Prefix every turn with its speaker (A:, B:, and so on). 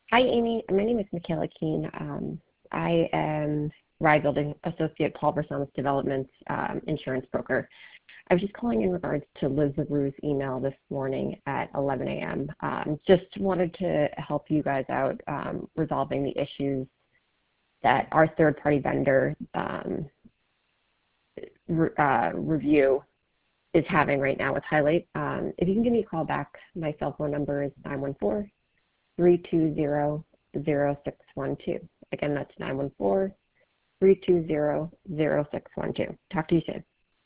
A: Hi, Amy. My name is Michaela Keene. I am Rye Building Associate Paul Versanis Development insurance broker. I was just calling in regards to Liz LaRue's email this morning at 11 a.m. Just wanted to help you guys out resolving the issues that our third-party vendor review is having right now with Highlight. If you can give me a call back, my cell phone number is 914-320-0612. Again, that's 914-320-0612. Talk to you soon.